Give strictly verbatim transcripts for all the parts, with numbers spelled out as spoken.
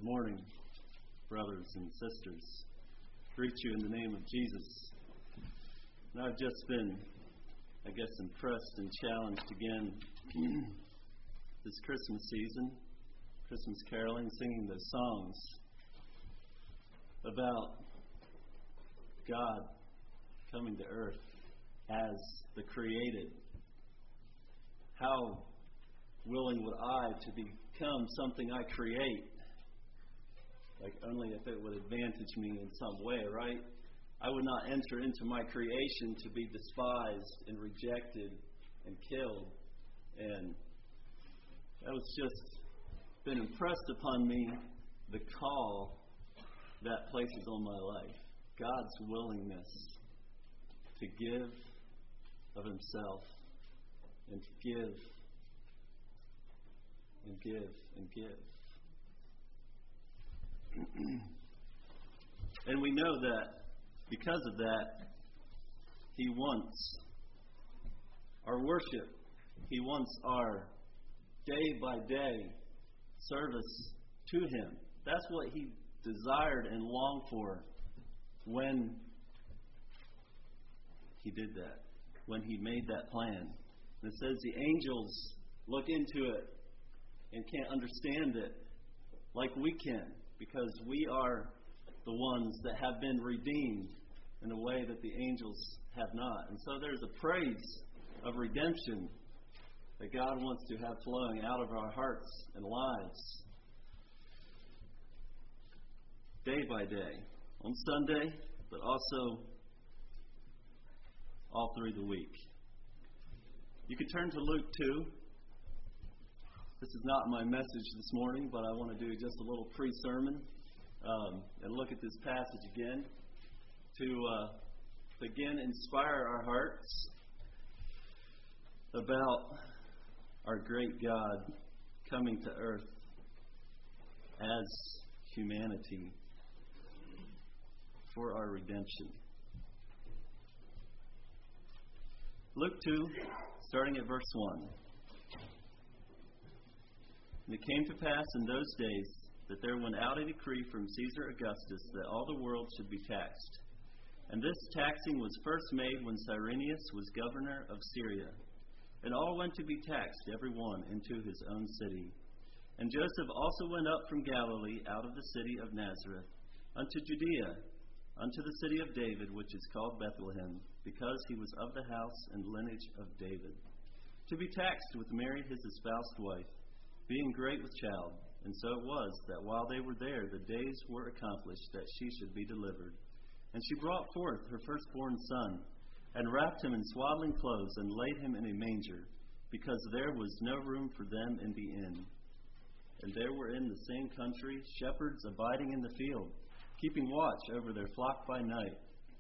Good morning, brothers and sisters. Greet you in the name of Jesus. And I've just been, I guess, impressed and challenged again this Christmas season, Christmas caroling, singing those songs about God coming to earth as the created. How willing would I to become something I create? Like only if it would advantage me in some way, right? I would not enter into my creation to be despised and rejected and killed. And that was just been impressed upon me, the call that places on my life. God's willingness to give of himself and to give and give and give. And we know that because of that, he wants our worship. He wants our day by day service to him. That's what he desired and longed for when he did that, when he made that plan. And it says the angels look into it and can't understand it like we can, because we are the ones that have been redeemed in a way that the angels have not. And so there's a praise of redemption that God wants to have flowing out of our hearts and lives day by day, on Sunday, but also all through the week. You can turn to Luke two. This is not my message this morning, but I want to do just a little pre-sermon um, and look at this passage again to uh, again inspire our hearts about our great God coming to earth as humanity for our redemption. Luke two, starting at verse one. And it came to pass in those days that there went out a decree from Caesar Augustus that all the world should be taxed. And this taxing was first made when Cyrenius was governor of Syria. And all went to be taxed, every one, into his own city. And Joseph also went up from Galilee out of the city of Nazareth unto Judea, unto the city of David, which is called Bethlehem, because he was of the house and lineage of David, to be taxed with Mary his espoused wife, being great with child. And so it was that while they were there, the days were accomplished that she should be delivered. And she brought forth her firstborn son, and wrapped him in swaddling clothes, and laid him in a manger, because there was no room for them in the inn. And there were in the same country shepherds abiding in the field, keeping watch over their flock by night.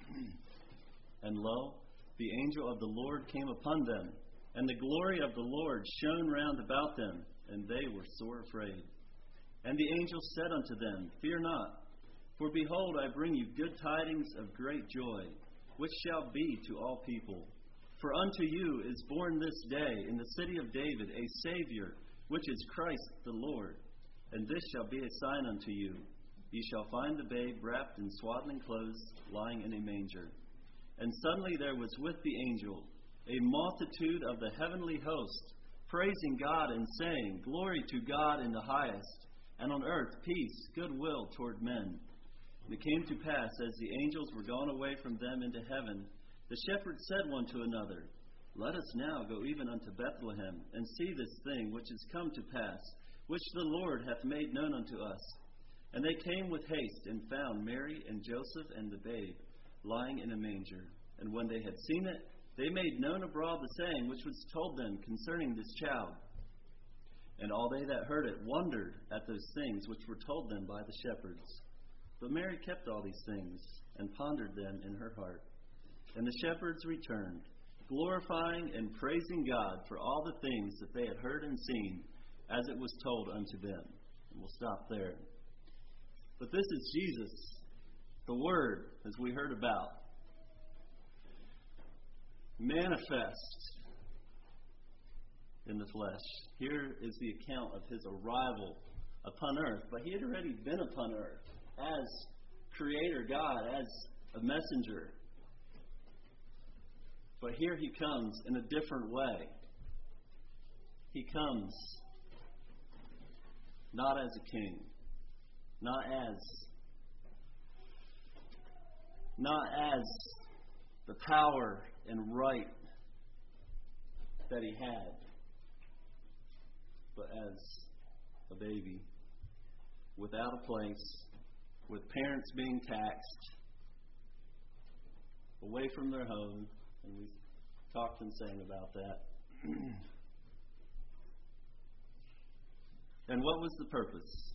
And lo, the angel of the Lord came upon them, and the glory of the Lord shone round about them, and they were sore afraid. And the angel said unto them, Fear not, for behold, I bring you good tidings of great joy, which shall be to all people. For unto you is born this day in the city of David a Savior, which is Christ the Lord. And this shall be a sign unto you. Ye shall find the babe wrapped in swaddling clothes, lying in a manger. And suddenly there was with the angel a multitude of the heavenly host, praising God and saying, Glory to God in the highest, and on earth peace, goodwill toward men. And it came to pass, as the angels were gone away from them into heaven, the shepherds said one to another, Let us now go even unto Bethlehem, and see this thing which is come to pass, which the Lord hath made known unto us. And they came with haste, and found Mary and Joseph and the babe, lying in a manger. And when they had seen it, they made known abroad the saying which was told them concerning this child. And all they that heard it wondered at those things which were told them by the shepherds. But Mary kept all these things, and pondered them in her heart. And the shepherds returned, glorifying and praising God for all the things that they had heard and seen, as it was told unto them. And we'll stop there. But this is Jesus, the Word, as we heard about, manifest in the flesh. Here is the account of his arrival upon earth, but he had already been upon earth as Creator God, as a messenger. But here he comes in a different way. He comes not as a king, not as not as the power and right that he had, but as a baby without a place, with parents being taxed, away from their home, and we talked and sang about that. And what was the purpose?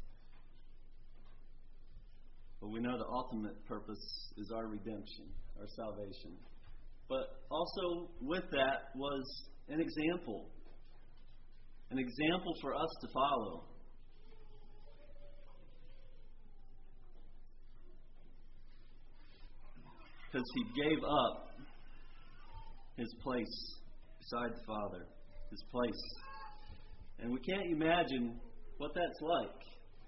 Well, we know the ultimate purpose is our redemption, our salvation. But also with that was an example. An example for us to follow. Because he gave up his place beside the Father, his place. And we can't imagine what that's like.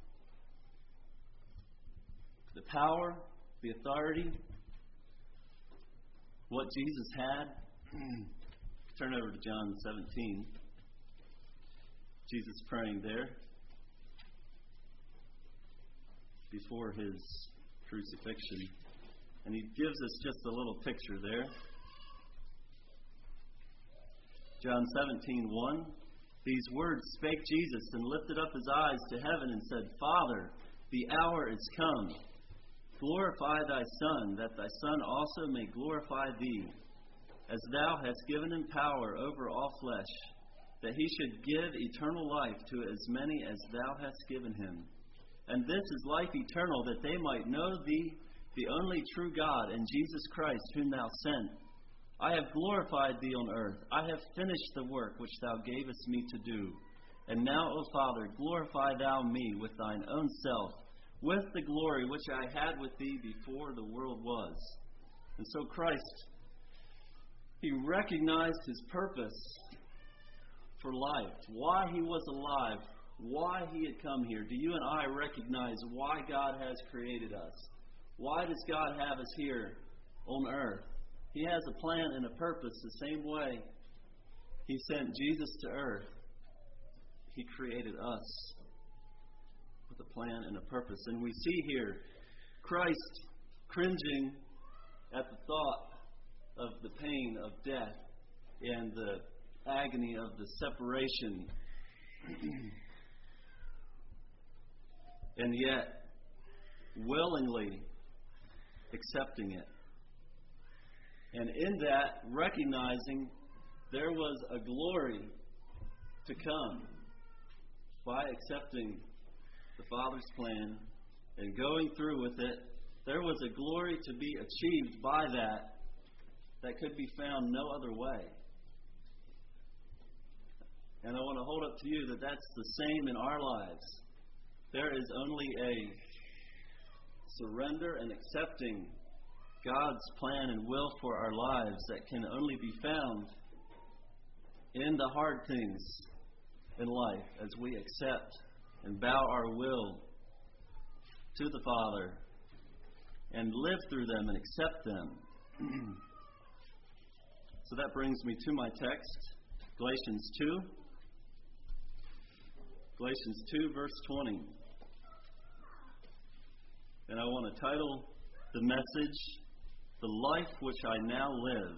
The power, the authority, what Jesus had. Turn over to John seventeen. Jesus praying there before his crucifixion. And he gives us just a little picture there. John seventeen one. These words spake Jesus, and lifted up his eyes to heaven, and said, Father, the hour is come. Glorify thy Son, that thy Son also may glorify thee, as thou hast given him power over all flesh, that he should give eternal life to as many as thou hast given him. And this is life eternal, that they might know thee, the only true God, and Jesus Christ, whom thou sent. I have glorified thee on earth. I have finished the work which thou gavest me to do. And now, O Father, glorify thou me with thine own self, with the glory which I had with thee before the world was. And so Christ, he recognized his purpose for life, why he was alive, why he had come here. Do you and I recognize why God has created us? Why does God have us here on earth? He has a plan and a purpose the same way he sent Jesus to earth. He created us with a plan and a purpose. And we see here Christ cringing at the thought of the pain of death and the agony of the separation. And yet, willingly accepting it. And in that, recognizing there was a glory to come by accepting the Father's plan and going through with it. There was a glory to be achieved by that that could be found no other way. And I want to hold up to you that that's the same in our lives. There is only a surrender and accepting God's plan and will for our lives that can only be found in the hard things in life as we accept and bow our will to the Father and live through them and accept them. So that brings me to my text, Galatians two. Galatians two, verse twenty. And I want to title the message, The Life Which I Now Live.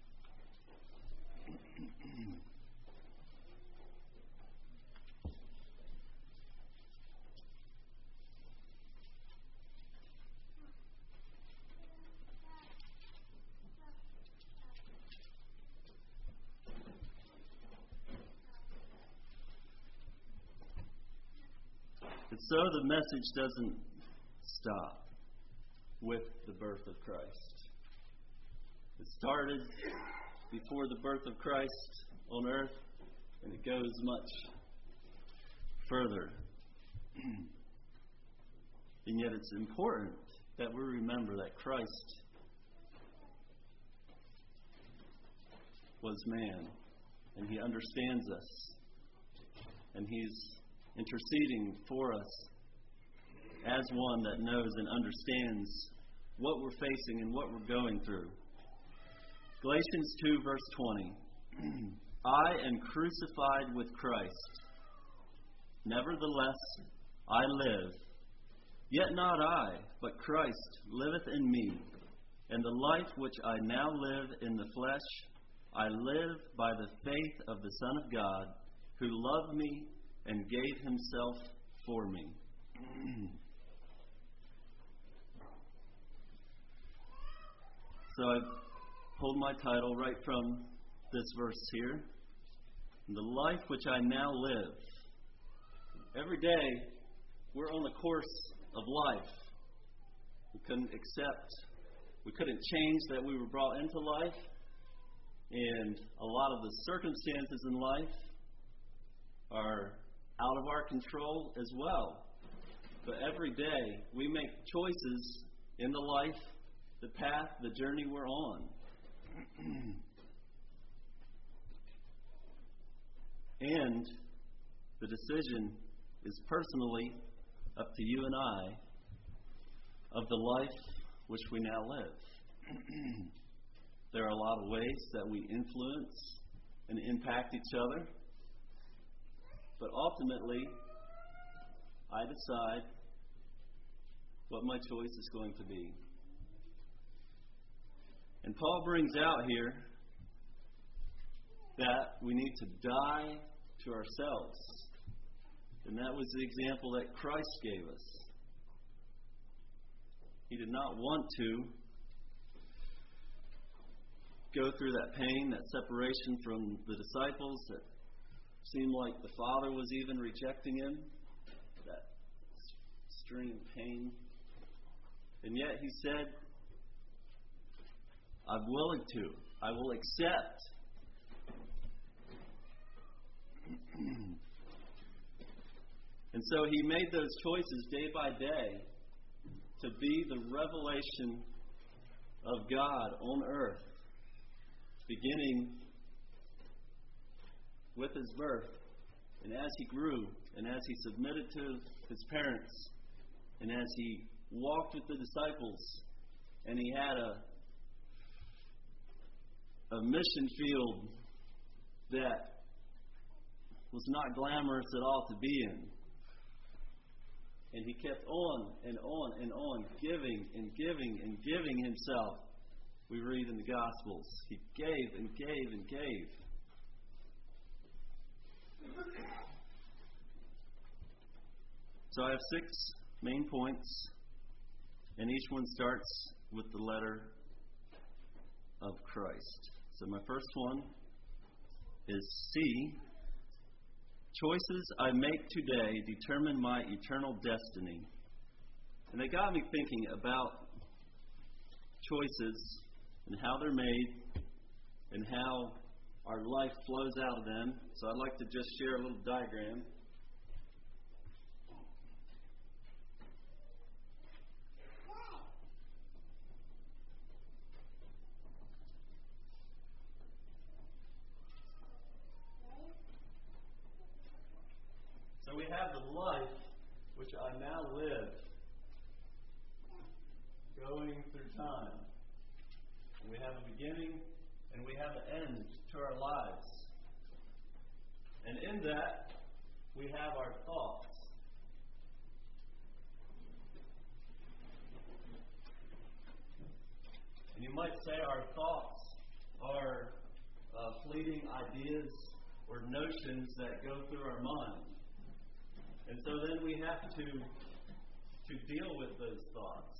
And so the message doesn't stop with the birth of Christ. It started before the birth of Christ on earth, and it goes much further. And yet it's important that we remember that Christ was man, and he understands us, and he's interceding for us as one that knows and understands what we're facing and what we're going through. Galatians two, verse twenty. I am crucified with Christ. Nevertheless, I live. Yet not I, but Christ liveth in me. And the life which I now live in the flesh, I live by the faith of the Son of God, who loved me and gave himself for me. So I've pulled my title right from this verse here. The life which I now live. Every day, we're on the course of life. We couldn't accept, we couldn't change that we were brought into life. And a lot of the circumstances in life are out of our control as well. But every day, we make choices in the life, the path, the journey we're on. And the decision is personally up to you and I of the life which we now live. There are a lot of ways that we influence and impact each other. But ultimately, I decide what my choice is going to be. And Paul brings out here that we need to die to ourselves. And that was the example that Christ gave us. He did not want to go through that pain, that separation from the disciples, that seemed like the Father was even rejecting him, that extreme pain. And yet he said, I'm willing to. I will accept. And so he made those choices day by day to be the revelation of God on earth, beginning with his birth, and as he grew, and as he submitted to his parents, and as he walked with the disciples, and he had a a mission field that was not glamorous at all to be in. And he kept on and on and on, giving and giving and giving himself. We read in the Gospels. He gave and gave and gave. So I have six main points, and each one starts with the letter of Christ. So my first one is C. Choices I make today determine my eternal destiny. And they got me thinking about choices and how they're made and how our life flows out of them. So I'd like to just share a little diagram. So we have the life which I now live, going through time. And we have a beginning and we have an end to our lives. And in that, we have our thoughts. And you might say our thoughts are uh, fleeting ideas or notions that go through our mind. And so then we have to, to deal with those thoughts.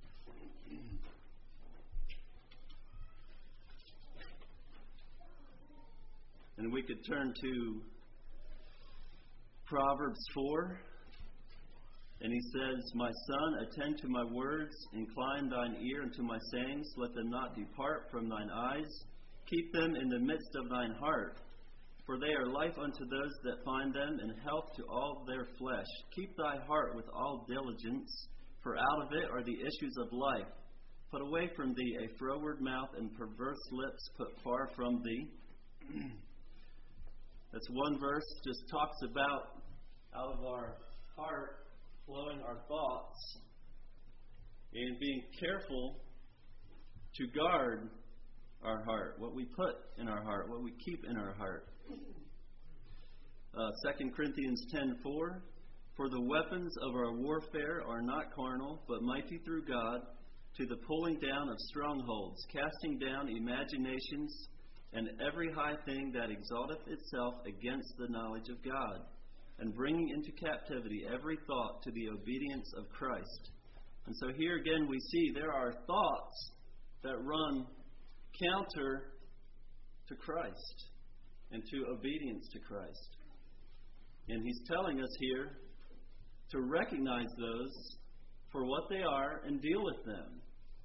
And we could turn to Proverbs four. And he says, My son, attend to my words, incline thine ear unto my sayings, let them not depart from thine eyes. Keep them in the midst of thine heart. For they are life unto those that find them, and health to all their flesh. Keep thy heart with all diligence, for out of it are the issues of life. Put away from thee a froward mouth, and perverse lips put far from thee. That's one verse, just talks about out of our heart flowing our thoughts, and being careful to guard our heart, what we put in our heart, what we keep in our heart. Uh, Second Corinthians ten four, for the weapons of our warfare are not carnal, but mighty through God, to the pulling down of strongholds, casting down imaginations, and every high thing that exalteth itself against the knowledge of God, and bringing into captivity every thought to the obedience of Christ. And so here again we see there are thoughts that run counter to Christ and to obedience to Christ. And he's telling us here to recognize those for what they are and deal with them.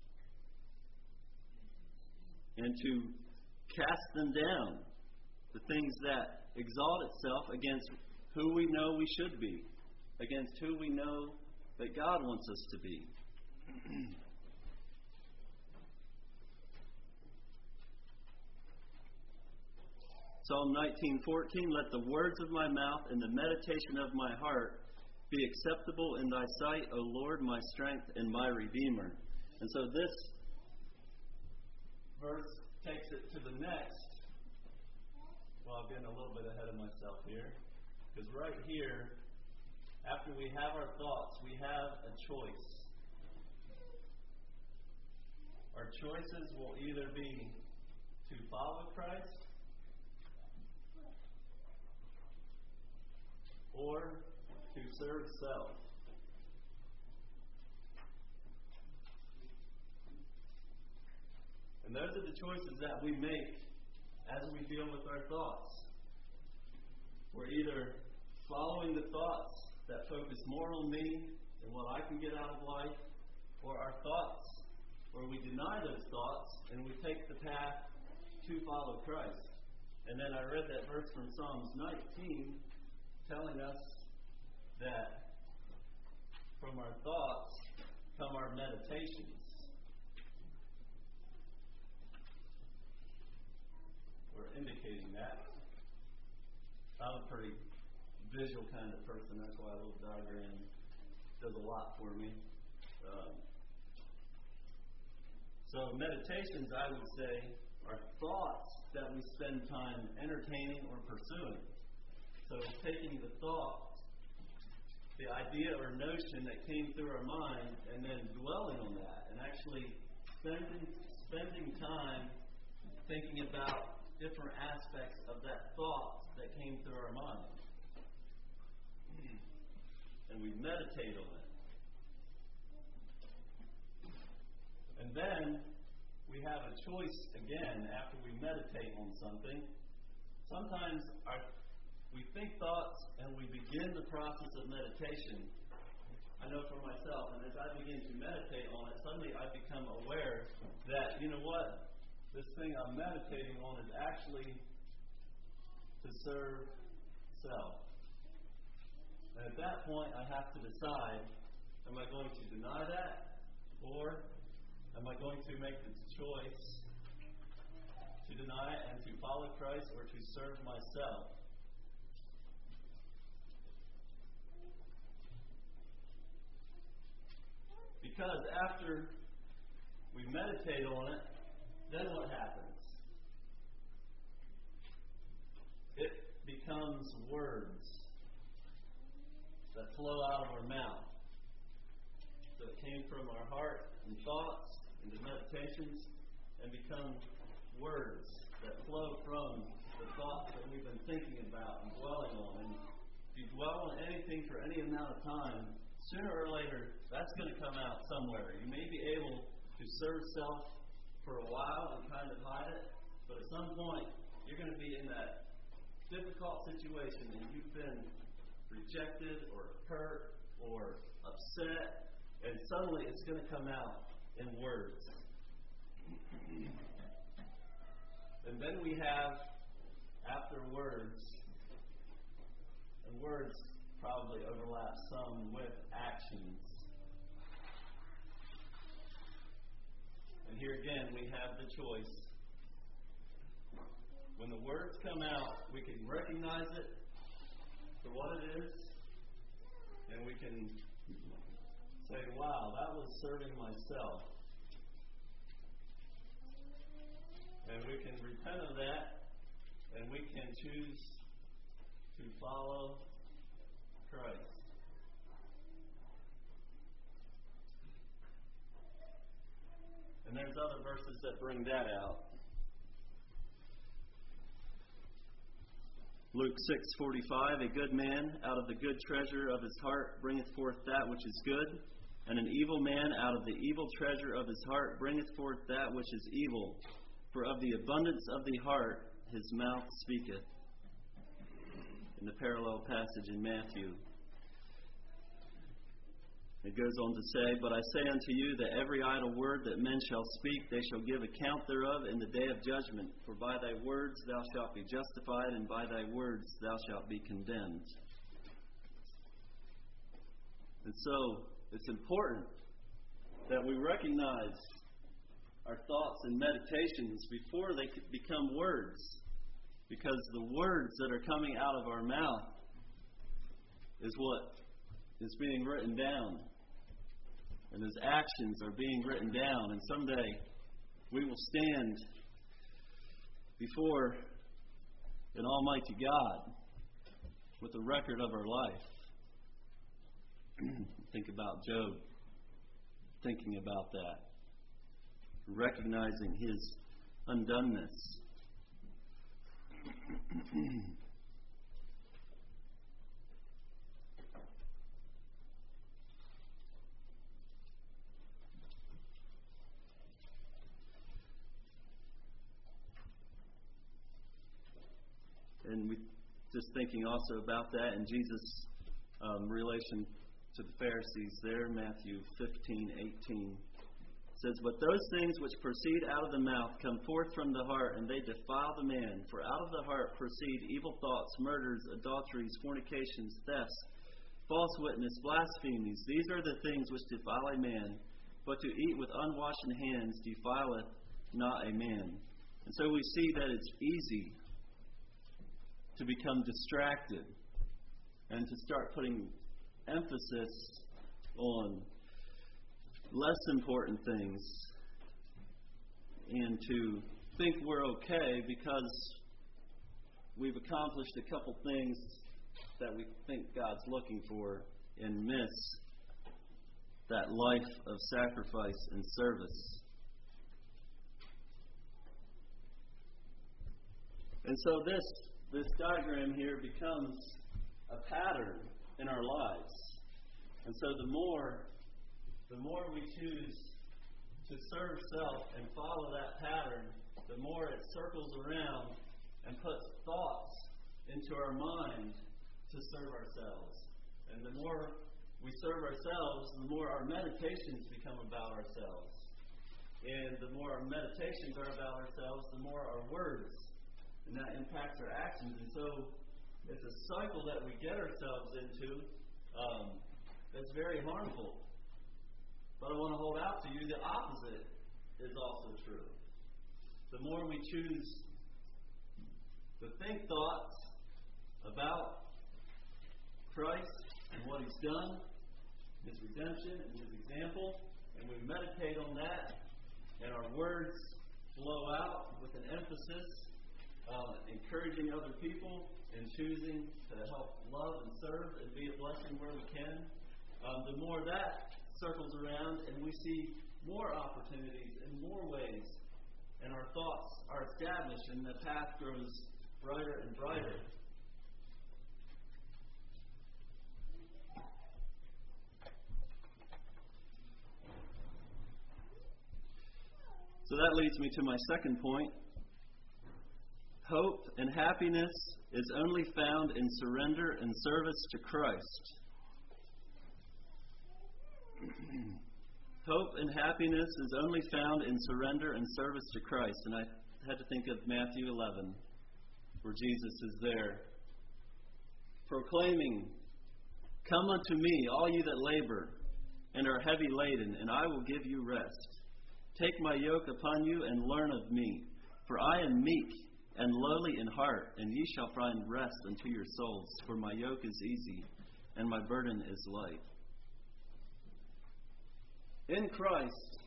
And to cast them down, the things that exalt itself against who we know we should be, against who we know that God wants us to be. Psalm nineteen fourteen, let the words of my mouth and the meditation of my heart be acceptable in thy sight, O Lord, my strength and my Redeemer. And so this verse takes it to the next. Well, I'm getting a little bit ahead of myself here. Because right here, after we have our thoughts, we have a choice. Our choices will either be to follow Christ or to serve self. And those are the choices that we make as we deal with our thoughts. We're either following the thoughts that focus more on me and what I can get out of life, or our thoughts where we deny those thoughts and we take the path to follow Christ. And then I read that verse from Psalms nineteen telling us that from our thoughts come our meditations. We're indicating that. I'm a pretty visual kind of person. That's why a little diagram does a lot for me. Um, so meditations, I would say, are thoughts that we spend time entertaining or pursuing. So taking the thought, the idea or notion that came through our mind, and then dwelling on that, and actually spending spending time thinking about different aspects of that thought that came through our mind. And we meditate on it. And then we have a choice again after we meditate on something. Sometimes our, we think thoughts and we begin the process of meditation. I know for myself, and as I begin to meditate on it, suddenly I become aware that, you know what, this thing I'm meditating on is actually to serve self. And at that point, I have to decide, am I going to deny that, or am I going to make the choice to deny it and to follow Christ, or to serve myself? Because after we meditate on it, then what happens? It becomes words that flow out of our mouth. So it came from our heart and thoughts and the meditations, and become words that flow from the thoughts that we've been thinking about and dwelling on. And if you dwell on anything for any amount of time, sooner or later, that's going to come out somewhere. You may be able to serve self for a while and kind of hide it, but at some point, you're going to be in that difficult situation and you've been rejected or hurt or upset, and suddenly it's going to come out in words. And then we have, after words, and words probably overlap some with actions. And here again, we have the choice. When the words come out, we can recognize it for what it is, And we can say, wow, that was serving myself. And we can repent of that, and we can choose to follow Christ. And there's other verses that bring that out. Luke six forty-five, a good man out of the good treasure of his heart bringeth forth that which is good, and an evil man out of the evil treasure of his heart bringeth forth that which is evil. For of the abundance of the heart his mouth speaketh. In the parallel passage in Matthew, it goes on to say, But I say unto you that every idle word that men shall speak, they shall give account thereof in the day of judgment. For by thy words thou shalt be justified, and by thy words thou shalt be condemned. And so, it's important that we recognize our thoughts and meditations before they become words. Because the words that are coming out of our mouth is what is being written down. And his actions are being written down. And someday we will stand before an almighty God with a record of our life. Think about Job, thinking about that, recognizing his undoneness. And we just thinking also about that in Jesus' um, relation to the Pharisees there, Matthew fifteen eighteen. It says, But those things which proceed out of the mouth come forth from the heart, and they defile the man. For out of the heart proceed evil thoughts, murders, adulteries, fornications, thefts, false witness, blasphemies. These are the things which defile a man. But to eat with unwashen hands defileth not a man. And so we see that it's easy to become distracted and to start putting emphasis on less important things and to think we're okay because we've accomplished a couple things that we think God's looking for and miss that life of sacrifice and service. And so this this diagram here becomes a pattern in our lives. And so the more the more we choose to serve self and follow that pattern, the more it circles around and puts thoughts into our mind to serve ourselves. And the more we serve ourselves, the more our meditations become about ourselves. And the more our meditations are about ourselves, the more our words. And that impacts our actions. And so it's a cycle that we get ourselves into um, that's very harmful. But I want to hold out to you the opposite is also true. The more we choose to think thoughts about Christ and what He's done, His redemption and His example, and we meditate on that, and our words flow out with an emphasis, uh, encouraging other people and choosing to help love and serve and be a blessing where we can, um, the more that circles around and we see more opportunities in more ways, and our thoughts are established and the path grows brighter and brighter. So that leads me to my second point. Hope and happiness is only found in surrender and service to Christ. Hope and happiness is only found in surrender and service to Christ. And I had to think of Matthew eleven, where Jesus is there, proclaiming, Come unto me, all you that labor and are heavy laden, and I will give you rest. Take my yoke upon you and learn of me, for I am meek and lowly in heart, and ye shall find rest unto your souls. For my yoke is easy, and my burden is light. In Christ,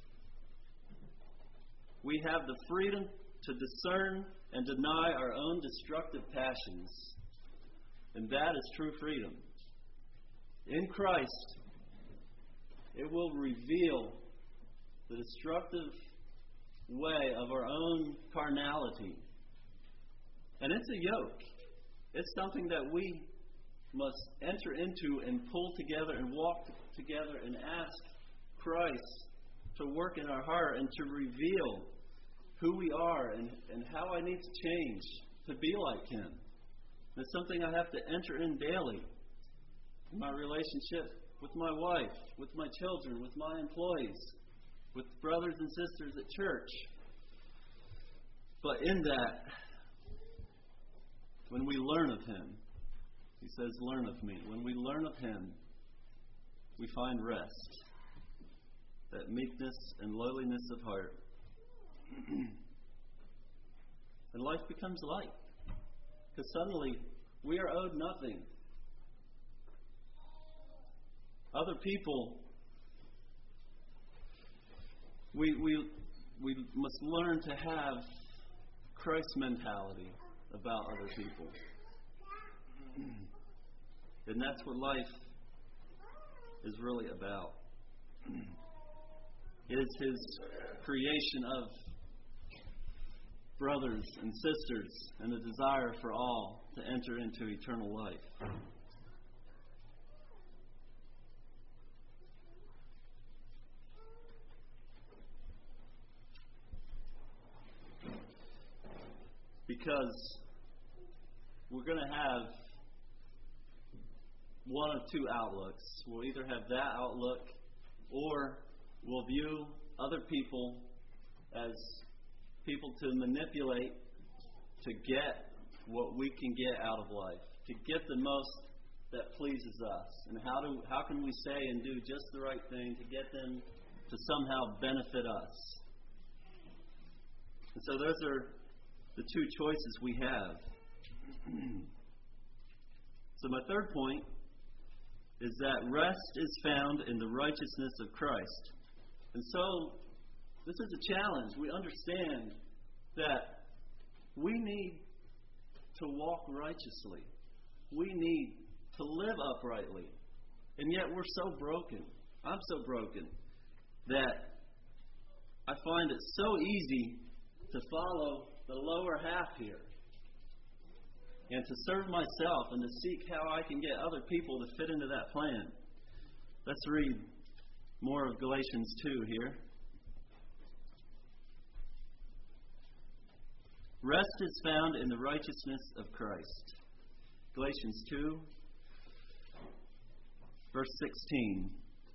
we have the freedom to discern and deny our own destructive passions. And that is true freedom. In Christ, it will reveal the destructive way of our own carnality. And it's a yoke. It's something that we must enter into and pull together and walk together and ask Christ to work in our heart and to reveal who we are and, and how I need to change to be like Him. It's something I have to enter in daily. In my relationship with my wife, with my children, with my employees, with brothers and sisters at church. But in that, when we learn of Him, He says, learn of me. When we learn of Him, we find rest. That meekness and lowliness of heart. And life becomes light. Because suddenly, we are owed nothing. Other people, we, we, we must learn to have Christ's mentality about other people. And that's what life is really about. It is His creation of brothers and sisters and the desire for all to enter into eternal life. Because we're going to have one of two outlooks. We'll either have that outlook or we'll view other people as people to manipulate to get what we can get out of life, to get the most that pleases us. And how do how can we say and do just the right thing to get them to somehow benefit us? And so those are the two choices we have. So my third point is that rest is found in the righteousness of Christ. And so this is a challenge. We understand that we need to walk righteously. We need to live uprightly. And yet we're so broken. I'm so broken that I find it so easy to follow the lower half here and to serve myself and to seek how I can get other people to fit into that plan. Let's read more of Galatians two here. Rest is found in the righteousness of Christ. Galatians two, verse sixteen.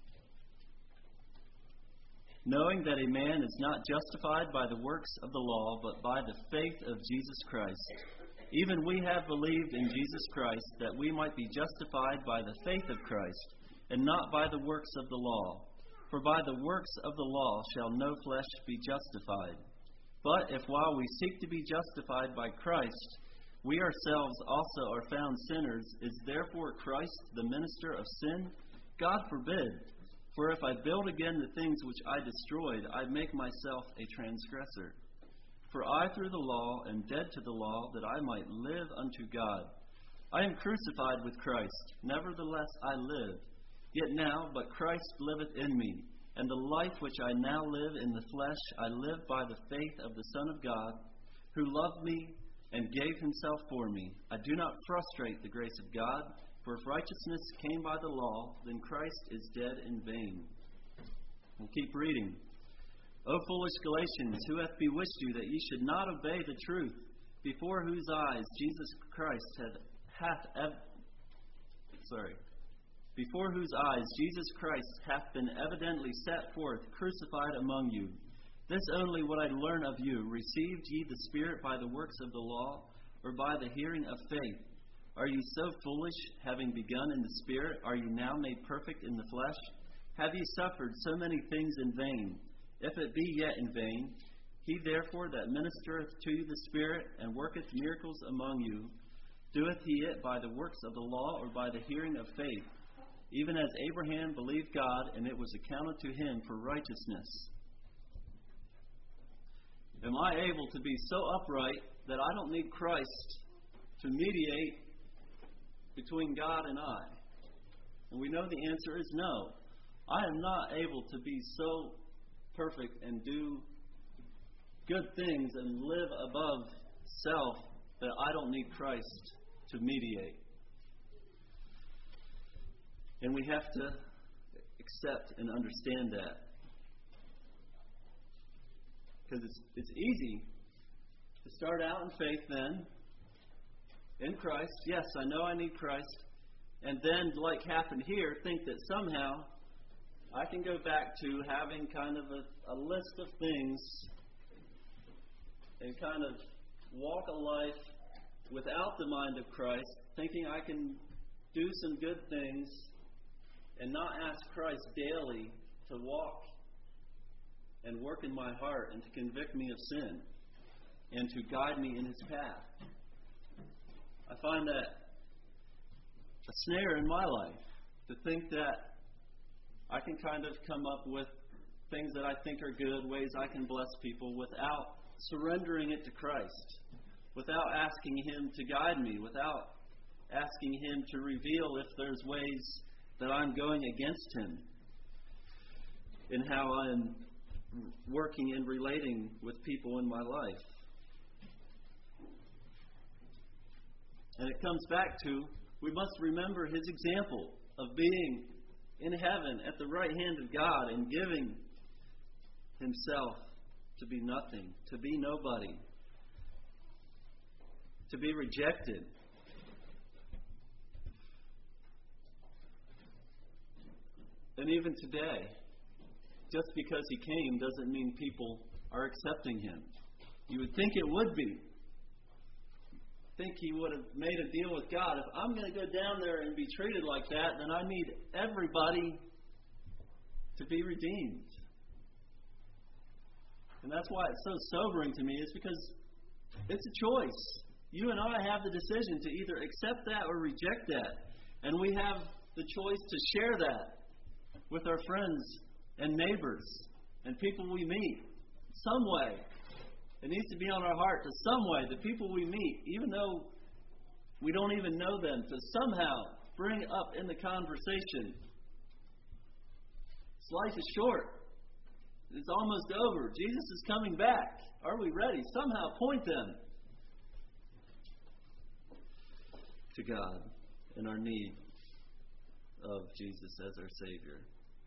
Knowing that a man is not justified by the works of the law, but by the faith of Jesus Christ. Even we have believed in Jesus Christ, that we might be justified by the faith of Christ, and not by the works of the law. For by the works of the law shall no flesh be justified. But if while we seek to be justified by Christ, we ourselves also are found sinners, is therefore Christ the minister of sin? God forbid. For if I build again the things which I destroyed, I make myself a transgressor. For I through the law am dead to the law, that I might live unto God. I am crucified with Christ, nevertheless I live. Yet now but Christ liveth in me, and the life which I now live in the flesh, I live by the faith of the Son of God, who loved me and gave himself for me. I do not frustrate the grace of God, for if righteousness came by the law, then Christ is dead in vain. We'll keep reading. O foolish Galatians, who hath bewitched you that ye should not obey the truth, before whose eyes Jesus Christ hath, hath ev- sorry, before whose eyes Jesus Christ hath been evidently set forth, crucified among you. This only would I learn of you. Received ye the Spirit by the works of the law, or by the hearing of faith? Are ye so foolish, having begun in the Spirit, are ye now made perfect in the flesh? Have ye suffered so many things in vain? If it be yet in vain, he therefore that ministereth to you the Spirit, and worketh miracles among you, Doeth he it by the works of the law or by the hearing of faith? Even as Abraham believed God, and it was accounted to him for righteousness. Am I able to be so upright that I don't need Christ to mediate between God and I? And we know the answer is no. I am not able to be so perfect and do good things and live above self that I don't need Christ to mediate. And we have to accept and understand that. Because it's, it's easy to start out in faith then, in Christ. Yes, I know I need Christ. And then, like happened here, think that somehow I can go back to having kind of a, a list of things and kind of walk a life without the mind of Christ, thinking I can do some good things and not ask Christ daily to walk and work in my heart and to convict me of sin and to guide me in His path. I find that a snare in my life, to think that I can kind of come up with things that I think are good, ways I can bless people without surrendering it to Christ, without asking Him to guide me, without asking Him to reveal if there's ways that I'm going against Him in how I'm working and relating with people in my life. And it comes back to, we must remember His example of being in heaven at the right hand of God and giving Himself to be nothing, to be nobody, to be rejected. And even today, just because He came doesn't mean people are accepting Him. You would think it would be. Think He would have made a deal with God. If I'm going to go down there and be treated like that, then I need everybody to be redeemed. And that's why it's so sobering to me, is because it's a choice. You and I have the decision to either accept that or reject that. And we have the choice to share that with our friends and neighbors and people we meet. Some way. It needs to be on our heart to some way, the people we meet, even though we don't even know them, to somehow bring up in the conversation. This life is short. It's almost over. Jesus is coming back. Are we ready? Somehow point them to God and our need of Jesus as our Savior.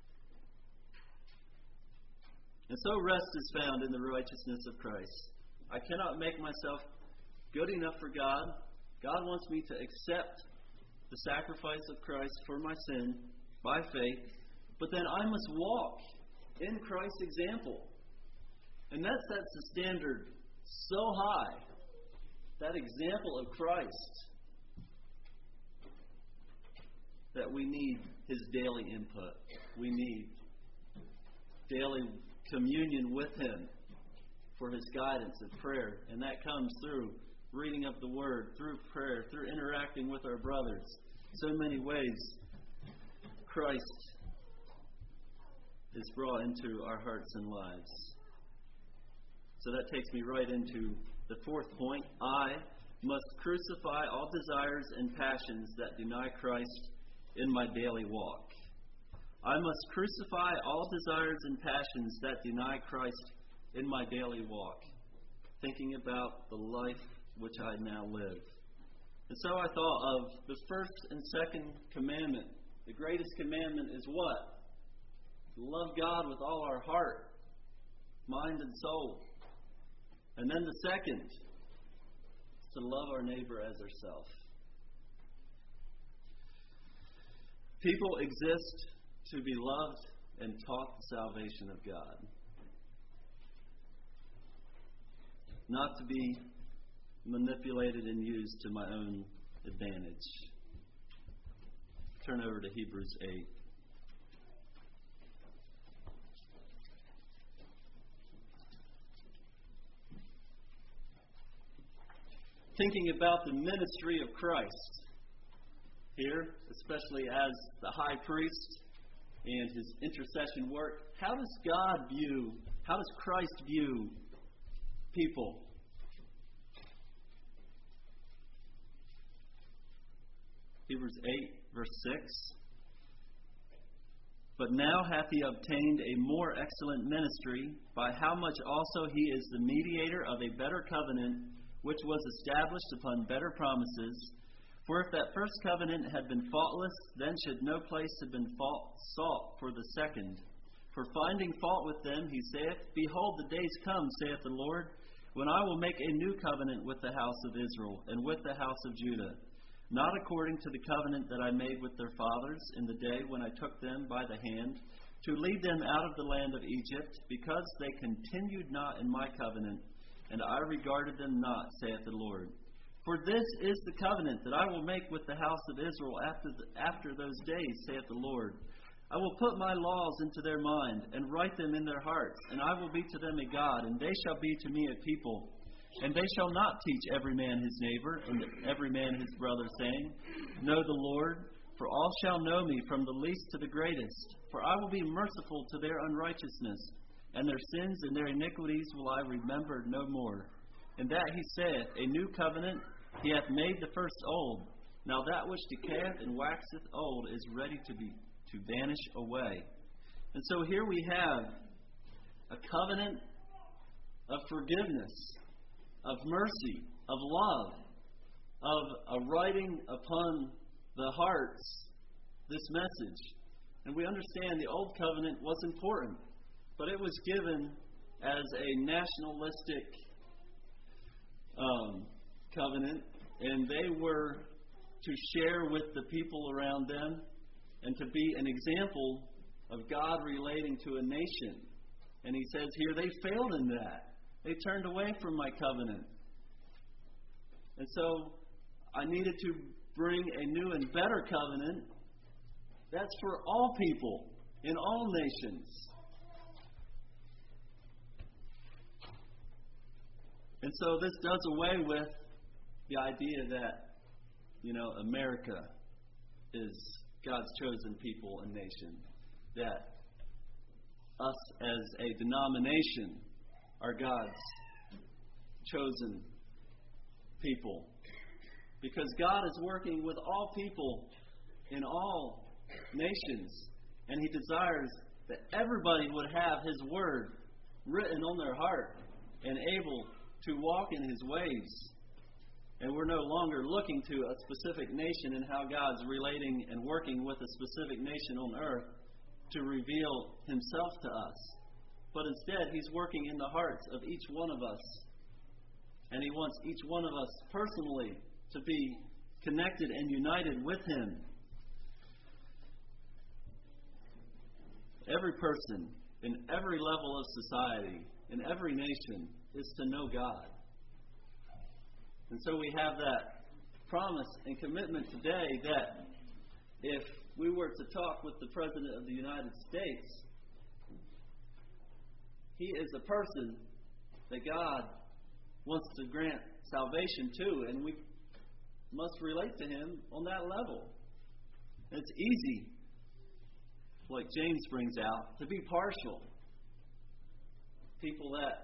And so rest is found in the righteousness of Christ. I cannot make myself good enough for God. God wants me to accept the sacrifice of Christ for my sin by faith. But then I must walk in Christ's example. And that sets the standard so high. That example of Christ. That we need His daily input. We need daily communion with Him for His guidance and prayer. And that comes through reading of the Word, through prayer, through interacting with our brothers. So many ways Christ is brought into our hearts and lives. So that takes me right into the fourth point. I must crucify all desires and passions that deny Christ in my daily walk. I must crucify all desires and passions that deny Christ in my daily walk, thinking about the life which I now live. And so I thought of the first and second commandment. The greatest commandment is what? To love God with all our heart, mind, and soul. And then the second is to love our neighbor as ourselves. People exist to be loved and taught the salvation of God. Not to be manipulated and used to my own advantage. Turn over to Hebrews eight. thinking about the ministry of Christ here, especially as the high priest and his intercession work, how does God view, how does Christ view people? Hebrews eight, verse six. But now hath he obtained a more excellent ministry, by how much also he is the mediator of a better covenant, which was established upon better promises. For if that first covenant had been faultless, then should no place have been fault sought for the second. For finding fault with them, he saith, Behold, the days come, saith the Lord, when I will make a new covenant with the house of Israel and with the house of Judah, not according to the covenant that I made with their fathers in the day when I took them by the hand, to lead them out of the land of Egypt, because they continued not in my covenant, and I regarded them not, saith the Lord. For this is the covenant that I will make with the house of Israel after the, after those days, saith the Lord. I will put my laws into their mind, and write them in their hearts, and I will be to them a God, and they shall be to me a people. And they shall not teach every man his neighbor, and every man his brother, saying, Know the Lord, for all shall know me, from the least to the greatest. For I will be merciful to their unrighteousness, and their sins and their iniquities will I remember no more. And that he saith, A new covenant he hath made the first old. Now that which decayeth and waxeth old is ready to be to vanish away. And so here we have a covenant of forgiveness, of mercy, of love, of a writing upon the hearts this message. And we understand the Old Covenant was important, but it was given as a nationalistic um, covenant, and they were to share with the people around them and to be an example of God relating to a nation. And he says here, they failed in that. They turned away from my covenant. And so I needed to bring a new and better covenant that's for all people in all nations. And so this does away with the idea that, you know, America is God's chosen people and nation. That us as a denomination are God's chosen people. Because God is working with all people in all nations. And He desires that everybody would have His Word written on their heart and able to walk in His ways. And we're no longer looking to a specific nation and how God's relating and working with a specific nation on earth to reveal Himself to us. But instead, He's working in the hearts of each one of us. And He wants each one of us personally to be connected and united with Him. Every person in every level of society, in every nation, is to know God. And so we have that promise and commitment today that if we were to talk with the President of the United States, he is a person that God wants to grant salvation to, and we must relate to Him on that level. And it's easy, like James brings out, to be partial. People that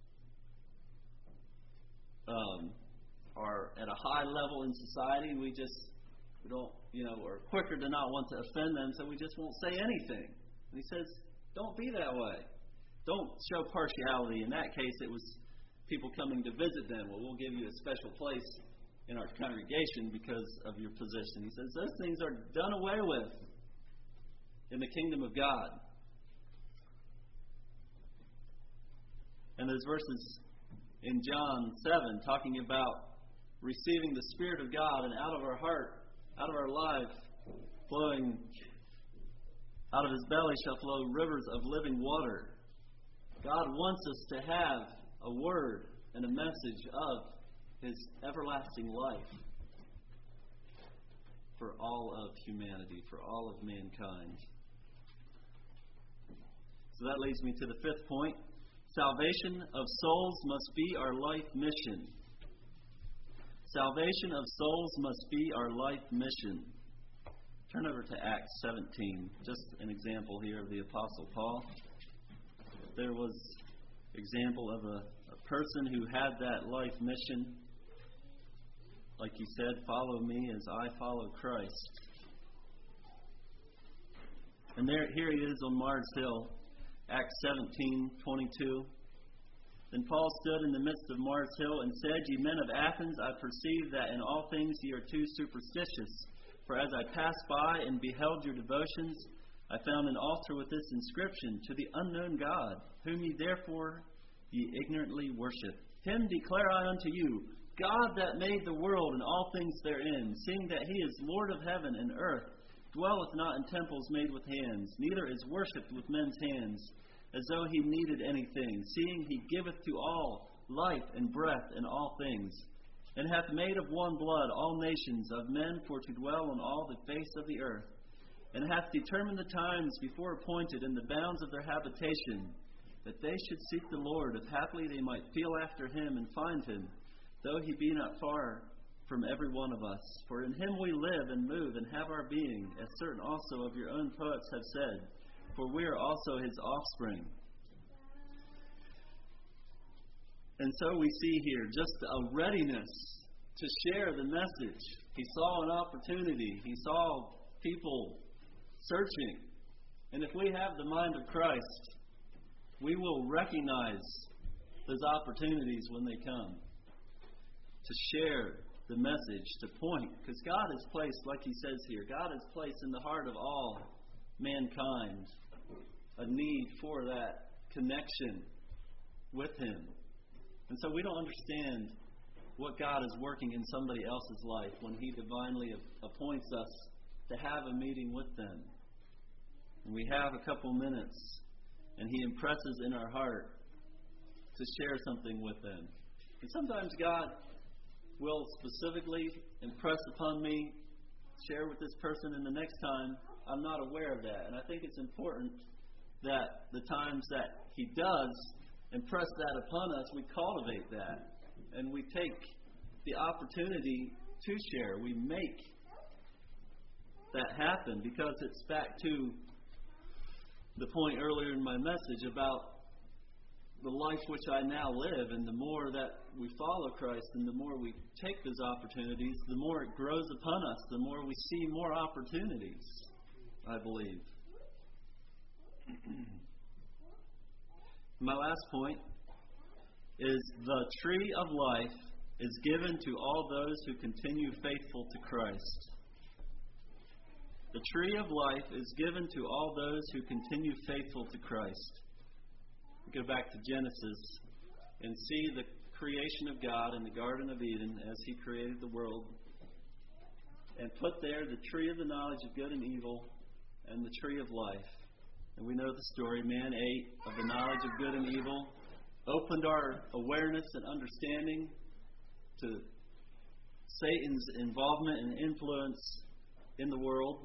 um, are at a high level in society, we just we don't, you know, are quicker to not want to offend them, so we just won't say anything. And he says, don't be that way. Don't show partiality. In that case, it was people coming to visit them. Well, we'll give you a special place in our congregation because of your position. He says, those things are done away with in the kingdom of God. And those verses in John seven talking about receiving the Spirit of God, and out of our heart, out of our life, flowing, out of His belly shall flow rivers of living water. God wants us to have a word and a message of His everlasting life for all of humanity, for all of mankind. So that leads me to the fifth point. Salvation of souls must be our life mission. Salvation of souls must be our life mission. Turn over to Acts seventeen. Just an example here of the Apostle Paul. There was an example of a, a person who had that life mission. Like he said, follow me as I follow Christ. And there, here he is on Mars Hill, Acts seventeen twenty-two. Then Paul stood in the midst of Mars Hill and said, Ye men of Athens, I perceive that in all things ye are too superstitious. For as I passed by and beheld your devotions, I found an altar with this inscription, To the unknown God, whom ye therefore ye ignorantly worship. Him declare I unto you, God that made the world and all things therein, seeing that he is Lord of heaven and earth, dwelleth not in temples made with hands, neither is worshipped with men's hands, as though he needed anything, seeing he giveth to all life and breath in all things, and hath made of one blood all nations of men for to dwell on all the face of the earth, and hath determined the times before appointed in the bounds of their habitation, that they should seek the Lord, if haply they might feel after him and find him, though he be not far from every one of us. For in him we live and move and have our being, as certain also of your own poets have said, for we are also his offspring. And so we see here just a readiness to share the message. He saw an opportunity. He saw people searching. And if we have the mind of Christ, we will recognize those opportunities when they come to share the message, to point. Because God has placed, like he says here, God has placed in the heart of all mankind a need for that connection with him. And so we don't understand what God is working in somebody else's life when he divinely appoints us to have a meeting with them. And we have a couple minutes, and he impresses in our heart to share something with them. And sometimes God will specifically impress upon me, share with this person, and the next time I'm not aware of that. And I think it's important that the times that he does impress that upon us, we cultivate that. And we take the opportunity to share. We make that happen, because it's back to the point earlier in my message about the life which I now live. And the more that we follow Christ and the more we take those opportunities, the more it grows upon us, the more we see more opportunities, I believe. My last point is the tree of life is given to all those who continue faithful to Christ. The tree of life is given to all those who continue faithful to Christ. We go back to Genesis and see the creation of God in the Garden of Eden as he created the world, and put there the tree of the knowledge of good and evil and the tree of life. And we know the story. Man ate of the knowledge of good and evil, opened our awareness and understanding to Satan's involvement and influence in the world.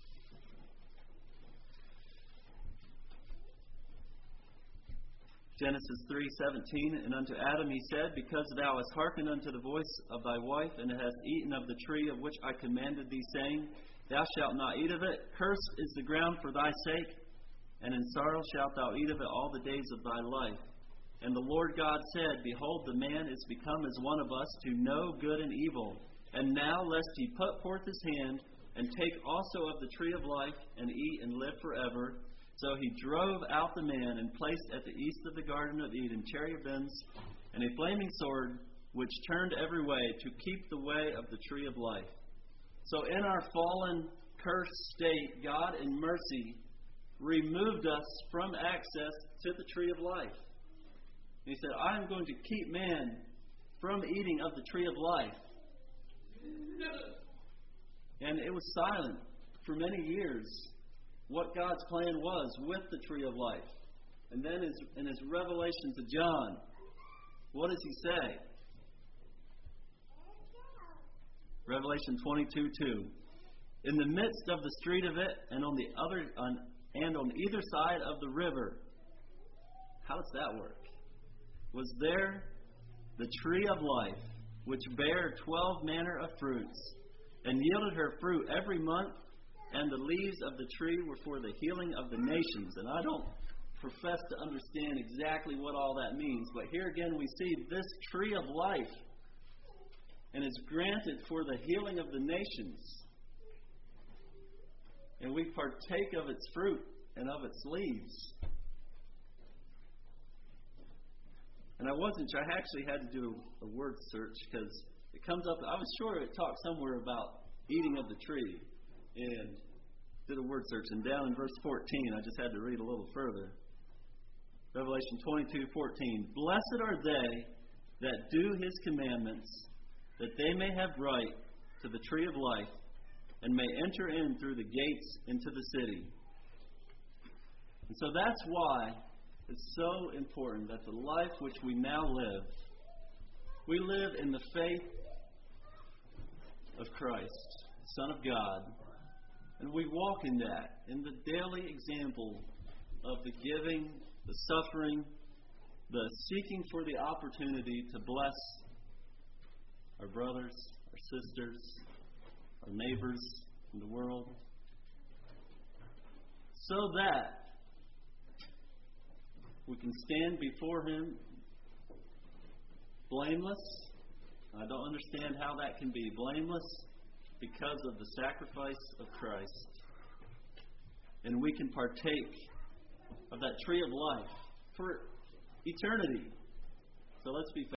Genesis three seventeen, and unto Adam he said, Because thou hast hearkened unto the voice of thy wife, and hast eaten of the tree of which I commanded thee, saying, Thou shalt not eat of it. Cursed is the ground for thy sake, and in sorrow shalt thou eat of it all the days of thy life. And the Lord God said, Behold, the man is become as one of us, to know good and evil. And now, lest he put forth his hand, and take also of the tree of life, and eat and live forever. So he drove out the man, and placed at the east of the Garden of Eden cherubims, and a flaming sword, which turned every way, to keep the way of the tree of life. So in our fallen, cursed state, God in mercy removed us from access to the tree of life. And he said, I am going to keep man from eating of the tree of life. And it was silent for many years what God's plan was with the tree of life. And then in his revelation to John, what does he say? Revelation twenty-two two. In the midst of the street of it, and on the other on, and on either side of the river. How does that work? Was there the tree of life, which bare twelve manner of fruits, and yielded her fruit every month, and the leaves of the tree were for the healing of the nations. And I don't profess to understand exactly what all that means, but here again we see this tree of life, and it's granted for the healing of the nations. And we partake of its fruit and of its leaves. And I wasn't sure. I actually had to do a word search because it comes up. I was sure it talked somewhere about eating of the tree. And did a word search. And down in verse fourteen, I just had to read a little further. Revelation twenty-two fourteen. Blessed are they that do His commandments, that they may have right to the tree of life, and may enter in through the gates into the city. And so that's why it's so important that the life which we now live, we live in the faith of Christ, Son of God, and we walk in that, in the daily example of the giving, the suffering, the seeking for the opportunity to bless our brothers, our sisters, our neighbors in the world, so that we can stand before Him blameless. I don't understand how that can be blameless because of the sacrifice of Christ. And we can partake of that tree of life for eternity. So let's be